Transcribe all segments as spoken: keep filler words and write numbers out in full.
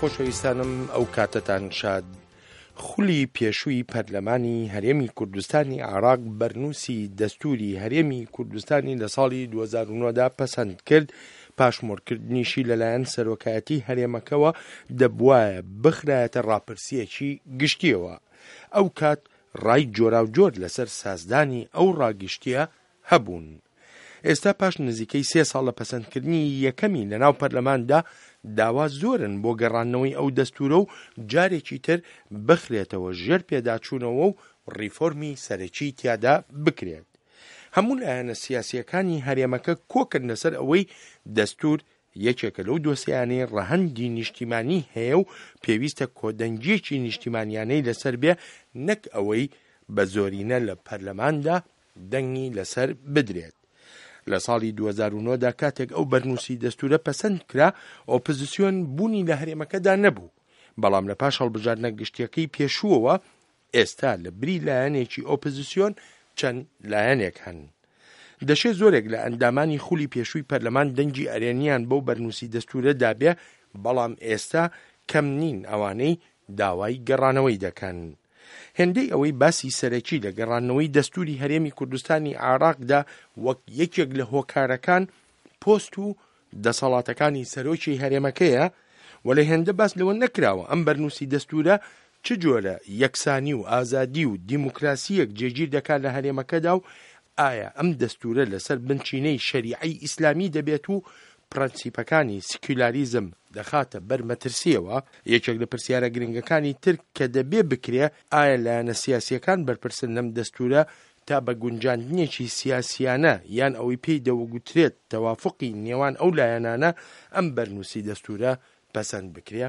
خۆشەویستانم ئەو کاتتان شاد. خولی پێشووی پەرلەمانی هەرێمی کوردستانی عێراق بەرنووسی دەستوری هەرێمی کوردستانی لە ساڵی دوو هەزار و نۆ دا پەسەند کرد، پاشمۆرکردنیشی لەلایەن سەرۆکایەتی هەرێمەکەوە دەبوایە بخرایەتە ڕاپرسیەکی گشتیەوە. ئەو کات ڕای جۆرا و جۆر لەسەر سازدانی ئەو ڕاگشتیە هەبوون. ئێستا پاش نزیکەی سێ ساڵ لە پەسەندکردنی یەکەمی لەناو پەرلەماندا داوا زۆرن بۆ گەڕانەوەی ئەو دەستورە و جارێکی تر بخرێتەوە ژێر پێداچوونەوە و ڕیفۆرمی سەرەکی تیادا بکرێت. هەموو لایەنە سیاسیەکانی هەرێمەکە کۆکرد لەسەر ئەوەی دەستور یەکێکە لەو دۆسیانەی ڕەهەندی نیشتیمانی هەیە و پێویستە کۆدەنجێکی نیشتیمانیانەی لەسەر بێ، نەک ئەوەی بە زۆرینە لە پەرلەماندا دەنگی لەسەر بدرێت. لە ساڵی دوو هەزار و نۆ دا کاتێک ئەو بەرنووسی دەستورە پەسەند کرا، ئۆپۆزیسیۆن بوونی لە هەرێمەکەدا نەبوو، بەڵام لە پاش هەڵبژاردنە گشتیەکەی پێشووەوە ئێستا لە بری لایەنێکی ئۆپۆزیسیۆن چەند لایەنێک هەن. دەشێت زۆرێک لە ئەندامانی خولی پێشووی پەرلەمان دەنگی ئەرێنیان بەو بەرنووسی دەستورە دابێ، بەڵام ئێستا کەم نین ئەوانەی داوای گەڕانەوەی دەکەن. هێندەی ئەوەی باسی سەرەکی لە گەڕانەوەی دەستوری هەرێمی کوردستانی عێراقدا وەک یەکێک لە هۆکارەکان پۆست و دەسەڵاتەکانی سەرۆکی هەرێمەکەیە، وەلە هێندە باس لەوە نەکراوە ئەم بەرنووسی دەستورە چ جۆرە یەکسانی و ئازادی و دیموکراسیەک جێگیر دەکات لە هەرێمەکەدا و ئایا ئەم دەستورە لەسەر بنچینەی شەریعەی ئیسلامی دەبێت و پرەنسیپەکانی سیکولاریزم دەخاتە بەرمەترسیەوە. یەکێک لە پرسیارە گرنگەکانی تر کە دەبێ بکرێ، ئایا لایەنە سیاسیەکان بەرپرسن لەم دەستورە تا بە گونجاندنێکی سیاسیانە یان ئەوەی پێی دەوەگوترێت تەوافقی نێوان ئەو لایەنانە ئەم بەرنووسی دەستورە پەسەند بکرێ.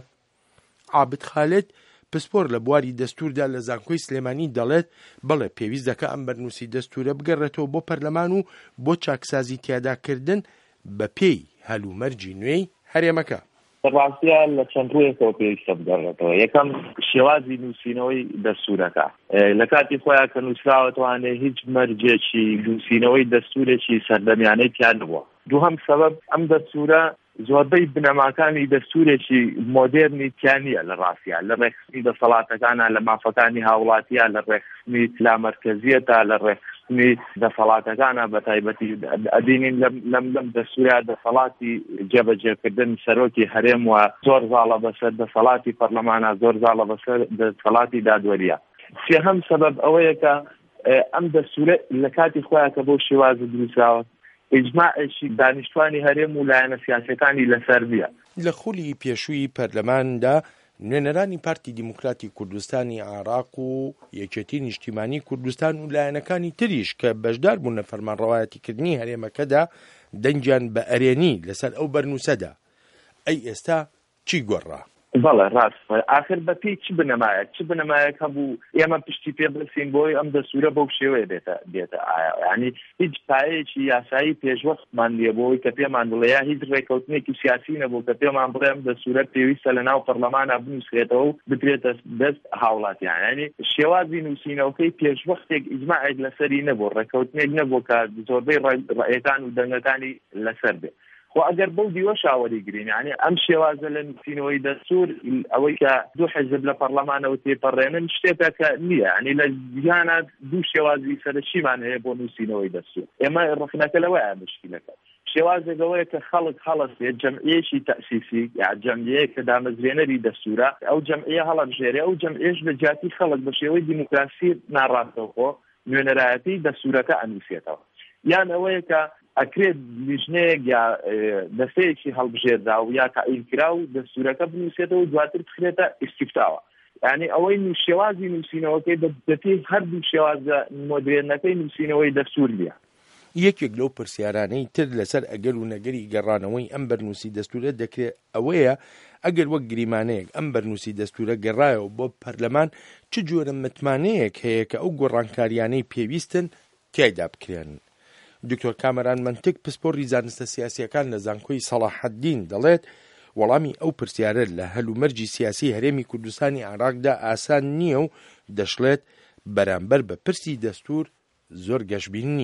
عابد خالد پسپۆر لە بواری دەستوردا لە زانکۆی سلێمانی دەڵێت بەڵێ پێویست دەکە ئەم بەرنووسی دەستورە بگەڕێتەوە بۆ پەرلەمان و بۆ چاکسازی تیاداکردن بە پێی هەلومەرجی نوێی هەرێمەکە. ڕاستیە لە چەند ڕوویەکەوە پێویستە بگەڕێتەوە. یەکەم شێوازی نووسینەوەی دەستورەکە لە کاتی خۆیان کە نووسراوەتوانێ هیچ مەرجێکی نووسینەوەی دەستورێکی سەردەمیانەی تیان نبووە. دووهەم سەبەب ئەم دەستورە زۆربەی بنەماکانی دەستورێکی مۆدێرنی تیانە لە ڕاستیە، لە ڕێکخستنی دەسەڵاتەکانە، لە مافەکانی هاوڵاتیە، لە ڕێکخستنی لامەرکەزیەتە، لە ڕێکخستنی دەسەڵاتەکانە بە تایبەتی ئەدینین لەم لەم دەستورە دەسەڵاتی جێبەجێکردن سەرۆکی هەرێم و زۆر زاڵە بەسەر دەسەڵاتی پەرلەمانە، زۆر زاڵە بەسەر دەسەڵاتی دادوەریە. سێهەم سەبەب ئەوەیە کە ئەم دەستورە لە کاتی خۆیان کە بۆ شێوازە دروستراوە ئیجماعێکی دانیشتوانی هەرێم و لایەنە سیاسەکانی لەسەر بیە. لە خولی پێشووی پەرلەماندا نوێنەرانی پارتی دیموکراتی کوردستانی عێراق و یەکێتی نیشتیمانی کوردستان و لایەنەکانی تریش کە بەشدار بوون لە فەرمانڕەوایەتیکردنی هەرێمەکەدا دەنگیان بە ئەرێنی لەسەر ئەو بەرنووسەدا. ئەی ئێستا چی گۆڕا؟ بەڵێ ڕاست، ئاخر بە پێی چ بنەمایەک چ بنەمایەک هەبوو ئێمە پشتی پێ برسین بۆی ئەم دەستورە بەو شێوەیە بێتە بێتە ئایا ینی هیچ پایەیەکی یاسایی پێشوەختمان نییە بۆی کە پێمان بڵێ یا هیچ ڕێکەوتنێکی سیاسی نەبوو کە پێمان بڵێ ئەم دەستورە پێویستە لە ناو پەرلەمانە بنووسرێتەوە و بکرێتە دەست هاوڵاتیان. ینی شێوازی نووسینەوەکەی پێشوەختێک ئیجماعێک لەسەری نەبوو، ڕێکەوتنێک نەبوو کە زۆربەی ڕێیەکان و دەنگەکانی لەسەر بێ. خۆ ئەگەر بەو دیوە شاوەری گرین، یعنی ئەم شێوازە لە نووسینەوەی دەستور ئەوەی کە دوو حیزب لە پەرلەمانەوە تێپەڕێنن شتێکە کە نییە، ینی لە جیهانە دوو شێوازی سەرەکیمان هەیە بۆ نووسینەوەی دەستور. ئێمە ڕخنەکە لەوەیە مشکلەکە. شێوازێکەوەیە کە خەڵک هەڵەسێت جەمعیەکی تەئسیسی یا جەمعیەیە کە دامەزرێنەری دەستورە، ئەو جەمعیە هەڵەبژێرێ، ئەو جەمعیەش لە جیاتی خەڵک بە شێوەی دیموکراسی ناڕاستەوخۆ نوێنەرایەتی دەستورەکە ئەنووسێتەوە. یان ئەوەیە کە ئەکرێت لیژنەیەک یا دەستەیەکی هەڵبژێردا و یا تەعیینکرا و دەستورەکە بنووسێتەوە و دواتر بخرێتە ئیستیفتاوە. یعنی ئەوەی شێوازی نووسینەوەکەی دەبێت هەر دوو شێوازە مۆدرێنەکەی نووسینەوەی دەستور بیە. یەکێک لەو پرسیارانەی تر لەسەر ئەگەر و نەگەری گەڕانەوەی ئەم بەرنووسی دەستورە دەکرێت ئەوەیە ئەگەر وەک گریمانەیەک ئەم بەرنووسی دەستورە گەڕایەوە بۆ پەرلەمان چ جۆرە متمانەیەک هەیە کە ئەو گۆڕانکاریانەی پێویستن تیایدا بکرێن. دکتۆر کامەران منتیک پسپۆڕی زانستە سیاسیەکان لە زانکۆی سەلاحەددین دەڵێت وەڵامی ئەو پرسیارە لە هەلومەرجی سیاسی هەرێمی کوردستانی عێراقدا ئاسان نییە و دەشڵێت بەرامبەر بە پرسی دەستور زۆر گەشبین نییە.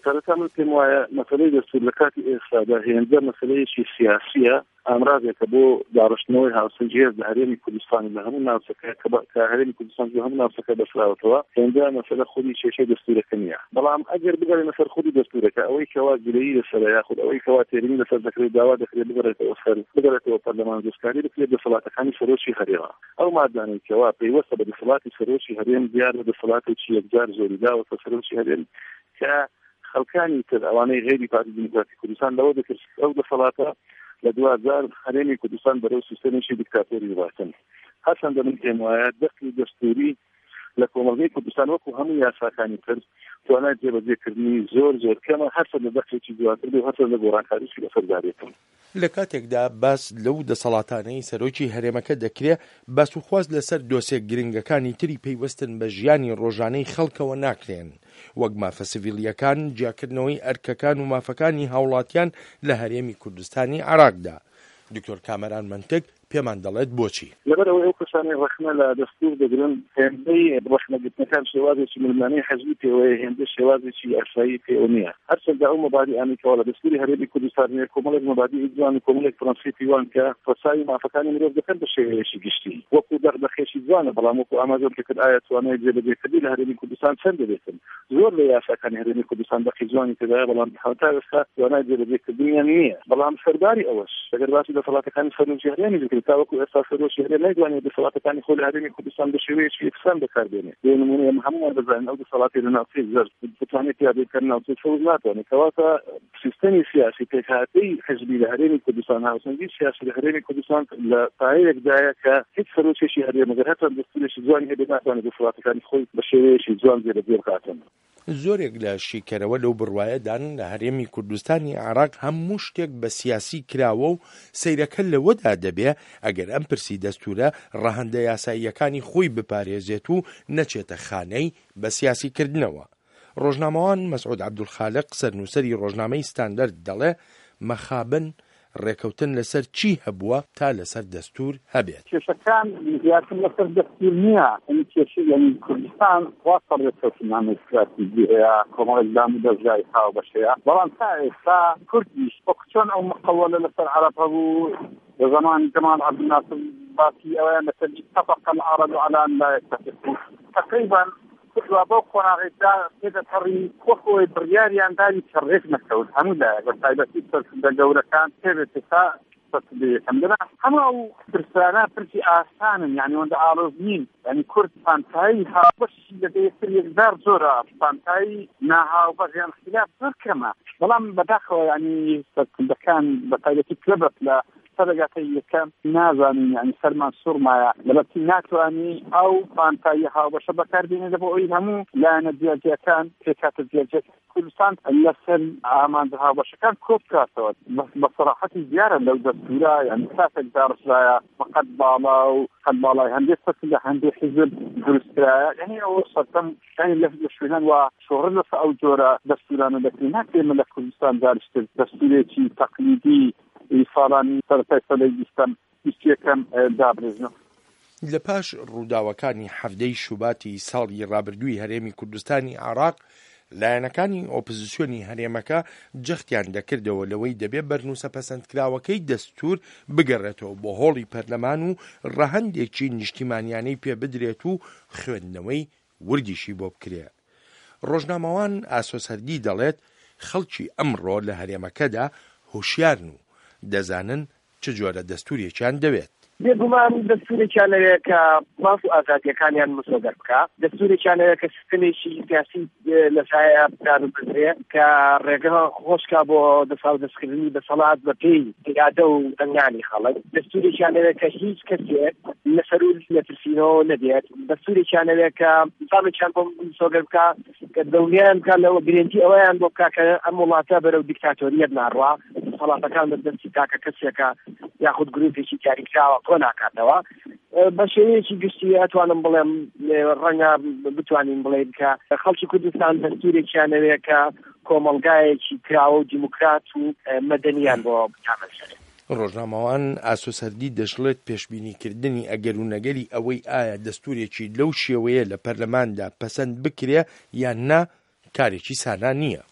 سەرەتا من پێم وایە مەسەلەی دەستور لە کاتی ئێستادا هێندە مەسەلەیەکی سیاسیە ئامرازێکە بۆ داڕشتنەوەی هاوسەنگێز لە هەرێمی کوردستانی لە هەموو ناوچەکە کە هەرێمی کوردستان لە هەموو ناوچەکە بەسراوەتەوە هێندە مەسەلە خودی کێشەی دەستورەکە نییە. بەڵام ئەگەر بگەڕێ لەسەر خودی دەستورەکە ئەوەی کەوا گرەیی لەسەر یاخود ئەوەی کەوا تێرینی لەسەر دەکرێت داوا دەکرێت بگەڕێتەوە سەر بگەڕێتەوە پەرلەمان دۆستکاری بکرێت دەسەڵاتەکانی سەرۆکی هەرێما. ئەو مادانەی کەوا پەیوەستە بە دەسەڵاتی سەرۆکی هەرێم دیار بە دەسەڵاتێکی یەکجار زۆری داوە کە سەرۆکی هەرێم کە خەڵکانی تر ئەوانەی غێری پارتی دیموکراتی کوردستان لەوە دەکرد ئەو دەسەڵاتە لە دو هەزار هەرێمی کوردستان بەرەو سیستەمێکی دیکتاتۆری ڕاتن. هەرچەندە من پێم وایە دەخلی دەستوری لە کۆمەڵگەی کوردستان وەکو هەموو یاساکانی تر توانای جێبەجێکردنی زۆر زۆر کەمە هەرچەندە دەخلێکی دواتر بێ هەرچەندە گۆڕانکاریشی لەسەردارێتن. لە کاتێکدا باس لەو دەسەڵاتانەی سەرۆکی هەرێمەکە دەکرێت باس و خواست لەسەر دۆسێک گرنگەکانی تری پەیوەستن بە ژیانی ڕۆژانەی خەڵکەوە ناکرێن وەک مافە سیڤیلیەکان، جیاکردنەوەی ئەرکەکان و مافەکانی هاوڵاتیان لە هەرێمی کوردستانی عێراقدا. دکتۆر کامەران منتگ پێمان دەڵێت بۆچی. لەبەرەوەی ئەو کەسانی ڕەخنە لە دەستور دەگرن هێندەی ڕەخنەگرتنەکان شێوازێکی ملمانەی حەزبی پێوەیە هێندە شێوازێکی ئەرسایی پێوە نییە. هەرچەندە ئەو مەبادی ئەمریکاوە لە دەستوری هەرێمی کوردستان هەیە کۆمەڵێک مەبادی جوان و کۆمەڵێک پرەنسیپی وان کە فەرسایی مافەکانی مرۆڤ دەکەن بە شێوەیەکی گشتی وەکو دەغدەخێشی جوانە بەڵام وەکو ئاماژەم پێکرد ئایا توانای جێبەجێکردنی لە هەرێمی کوردستان چەند دەبێتن. زۆر لە یاساکانی هەرێمی کوردستان دەقی جوانی تێدایە بەڵام هەتا ئێستا توانای جێبەجێکردنیان نییە. بەڵام سەرداری ئەوەش ئەگەر باسی دەسەڵاتەکانی سەرۆکی هەرێمی دەکرێت تا وەکو ئێستا سەرۆکی هەرێم نایدوانێت دەسەڵاتەکانی خۆی لە هەرێمی کوردستان بە شێوەیەکی یەکسان بەکاربێنێت. بێ نمونە ئێمە هەمووان دەزانین ئەو دەسەڵاتی لە ناوچەی زەرد بتوانێت یادبکەر ناوچەی فەوز ناتوانێت کەواتە سیستەمی سیاسی پێکهاتەی حزبی لە هەرێمی کوردستان هاوسەنگی سیاسی لە هەرێمی کوردستان لە پایەیەکدایە کە هیچ سەرۆکێکی هەرێم ئەگەر هەتا دەستورێکی جوانی هەبێت ناتوانێت دەسەڵاتەکانی خۆی بە شێوەیەکی جوان جێبەجێ بکاتن. زۆرێک لە شیکەرەوە لەو بڕوایەدان لە هەرێمی کوردستانی عێراق هەموو شتێک بە سیاسی کراوە و سەیرەکە لەوەدا دەبێ ئەگەر ئەم پرسی دەستورە ڕەهەندە یاساییەکانی خۆی بپارێزێت و نەچێتە خانەی بە سیاسیکردنەوە. ڕۆژنامەوان مەسعود عەبدولخالق سەرنووسەری ڕۆژنامەی ستاندەرد دەڵێ مەخابن ڕێکەوتن لەسەر چی هەبووە تا لەسەر دەستور هەبێت. کێشەکان زیاتر لەسەر دەستور نییە. ئەنی کێشەی یعنی کوردستان واستە ڕێکەوتنامەی استراتیجی هەیە کۆمەڵێک دام و دەستگای هاو بەشەیە بەڵام تا ئێستا کوردیش وەکو چۆن ئەو مقەوەلە لەسەر عەرەب هەبوو لە زەمانی جەمال عەبدولناسر باسی ئەوەیان لەسەر اتفق العرب على أن لا يتفقوا تقريبا کردووە بەو قۆناغیدا پێدەپەڕی خۆخۆی بڕیاریان داری کەڕێک نەکەوت هەموو لایەک بە تایبەتی سەرکردە گەورەکان پێبێت تا سەرکردەیەکەم لەنا هەموو ئەو پرسانە پرسی ئاسانن یعنی ئەوەندە ئاڵۆز نین یعنی کورد پانتایی هاوبەشی لەدە یەکتر یەکدار زۆرە پانتایی ناهاوبەش خلاف زۆر کەمە بەڵام بەداخەوە یعنی سەرکردەکان بە تایبەتی کلەبەت لە سەرگاتی یەکەم نازانین یعنی سەرمان سوورمایە لەبەرتی ناتوانی ئەو پانتایی هاوبەشە بەکاربێنێت بۆ ئەوی هەموو لایەنە جیاجیەکان پێکاتە جیاجیەک کوردستان لەسەر ئامانجە هاوبەشەکان کۆ بکاتەوە بە سەراحەتی دیارە لەو دەستورە یعنی کاتێک داڕشایە فقەت باڵا و قەت باڵای هەندێک سەرکرد لە هەندێک حیزب دروستکرایە یعنی ئەوە سەردەم یعنی لە شوێنان وا شۆڕە لەسەر ئەو جۆرە دەستورانە دەکرێت ناکرێمە لە کوردستان داریشتر دەستورێکی تەقلیدی ساڵانی سەرەتای سەدەی بیستم بیست یەکەم دابرێژنەوە. لە پاش ڕووداوەکانی هەفتەی شوباتی ساڵی ڕابردووی هەرێمی کوردستانی عێراق لایەنەکانی ئۆپۆزیسیۆنی هەرێمەکە جەختیان دەکردەوە لەوەی دەبێت بەرنووسە پەسەندکراوەکەی دەستور بگەڕێتەوە بۆ هۆڵی پەرلەمان و ڕەهەندێکی نیشتیمانیانەی پێ بدرێت و خوێندنەوەی وردیشی بۆ بکرێت. ڕۆژنامەوان ئاسۆسەردی دەڵێت خەڵکی ئەمڕۆ لە هەرێمەکەدا هوشیارن و دەزانن چ جۆرە دەستورێکیان دەوێت. بێگومان دەستورێکیانەیە کە باس و ئازادیەکانیان مسۆدەر بکە دەستورێکیانەیە کە سیستەمێکی سیاسی لەسایە بکار بکرێت کە ڕێگە خۆشکا بۆ دەسا و دەستکردنی بەسەڵات بە پێی پیادە و دەنگانی خەڵک دەستورێکیانەیە کە هیچ کەسێک لەسەرور لەترسینەوە نەبێت دەستورێکیانەیە کە ساڵێکیان بۆ مسۆدەر بکە کە دەوڵیان بکە لەوە گرنگی ئەوەیان بۆ بکە کە ئەم وڵاتە بەرەو دیکتاتۆریەت ناڕوا دەسەڵاتەکان بەدەستی تاکە کەسێکە یاخود گروپێکی کاریکراوە کۆ ناکاتەوە بە شێوەیەکی گشتی ئەتوانم بڵێم ڕەنگە بتوانین بڵێن کە خەڵکی کوردستان دەستورێکیانەوەیە کە کۆمەڵگایەکی کراوە و دیموکرات و مەدەنیان بۆ بتامەسەرێت. ڕۆژنامەوان ئاسۆسەردی دەشڵێت پێشبینیکردنی ئەگەر و نەگەری ئەوەی ئایا دەستورێکی لەو شێوەیە لە پەرلەماندا پەسەند بکرێ یان نا کارێکی سانا نییە.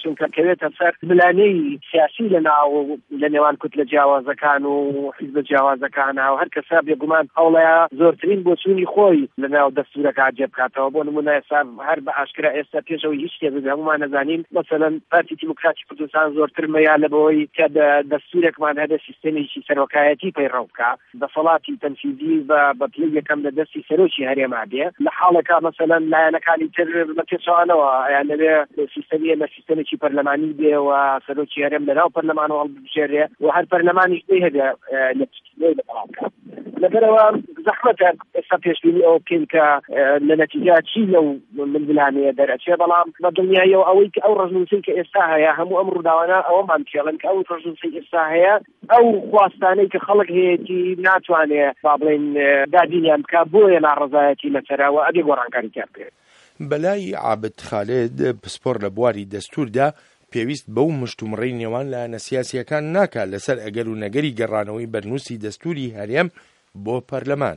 چونکە کەوێتە سەر بلانەی سیاسی لەناو لە نێوان کوتلە جیاوازەکان و حیزب جیاوازەکانە و هەر کەسا بێگومان هەوڵەیە زۆرترین بۆچوونی خۆی لەناو دەستورەکە جێ بکاتەوە. بۆ نمونە ئێستا هەر بە ئاشکرا ئێستا پێشەوەی هیچ شتێک هەمومان نەزانین مەسەلەن پارتی دیموکراتی کوردستان زۆرتر مەیان لەبەوەی کە دەستورێکمان هەبێت سیستەمێکی سەرۆکایەتی پەیڕەو بکە دەسەڵاتی تەنفیزی بە پلەی یەکەم لە دەستی سەرۆکی هەرێما بێ لە حاڵێکا مەسەلەن لایەنەکانی تر بە پێچەوانەوە یان لەبێ سیستەمی لە سیستەمێکی پەرلەمانی بێ و سەرۆکی هەرێم لەناو پەرلەمانەوە هەڵبژێرێ و هەر پەرلەمانیش دەی هەبێ لە پشتیوەی لە بەڵامکە لەبەرەوە زەحمەتە ئێستا پێشبینی ئەوە بکەین کە لە نەتیجە چی لەو مندلانەیە دەرەچێ بەڵام بە دڵنیاییەوە ئەوەی کە ئەو ڕژنووسی کە ئێستا هەیە هەموو ئەم ڕووداوانە ئەوەمان پێڵن کە ئەو ڕژنووسی ئێستا هەیە ئەو خواستانەی کە خەڵک هەیەی ناتوانێت با بڵێن دادینیان بکە بۆیە ناڕەزایەتی لەسەرەوە ئەبێ گۆڕانکاری تیا بکرێت. بەلای عابد خالد پسپۆر لە بواری دەستوردا پێویست بەو مشتومڕەی نێوان لایەنە سیاسیەکان ناکات لەسەر ئەگەر و نەگەری گەڕانەوەی بەرنووسی دەستوری هەرێم بۆ پەرلەمان.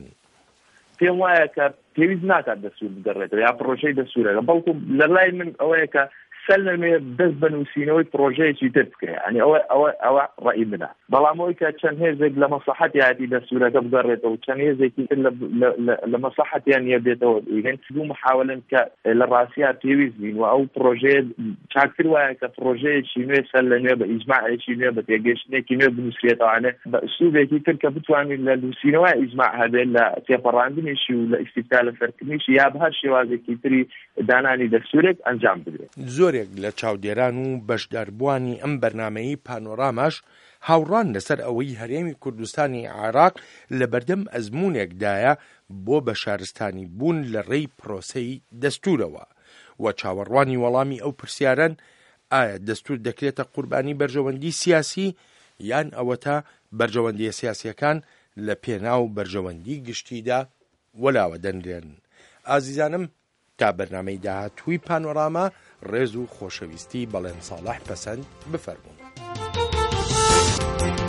پێم وایە کە پێویست ناکات دەستور بگەڕێتەوە یا پرۆژەی دەستورەکە بەڵکو لە لای من ئەوەیە کە سەل نەمێ دەست بە نووسینەوەی پرۆژەیەکی تر بکرێت ئەنی ئەوە ئەوە ئەوە ڕەئی منە بەڵام ئەوەی کە چەند هێزێک لە مەسلحەتی دەستورەکە بگەڕێتەوە و چەند هێزێکی تر لە مەسلحەتیان نیە بێتەوە ئیگەن دوو محاولن کە لە ڕاستیە پێویست بین و ئەو پرۆژەیە چاکتر وایە کە پرۆژەیەکی نوێ سەر لە نوێ بە ئیجماعێکی نوێ بە تێگەشتێکی نوێ بنووسرێتەوانێ بە ئوسلوبێکی تر کە بتوانین لە نووسینەوەی ئیجماع هەبێت لە تێپەڕاندنیشی و لە ئیستیفتا لە فەرکردنیشی یا بە هەر شێوازێکی تری دانانی دەستورێک ئەنجام بدرێت. زۆرێک لە چاودێران و بەشداربووانی ئەم بەرنامەی پانۆراماش هاوڕان لەسەر ئەوەی هەرێمی کوردستانی عێراق لە بەردەم ئەزمونێکدایە بۆ بە شارستانی بوون لە ڕێی پرۆسەی دەستورەوە و چاوەڕوانی وەڵامی ئەو پرسیارن ئایا دەستور دەکرێتە قوربانی بەرژەوەندی سیاسی یان ئەوە تا بەرژەوەندیە سیاسیەکان لە پێناو بەرژەوەندی گشتیدا وەلاوە دەنرێن. ئازیزانم تا بەرنامەی داهاتووی پانۆراما ڕێز و خۆشەویستی بەڵێن ساڵح پەسەند بفەرموون.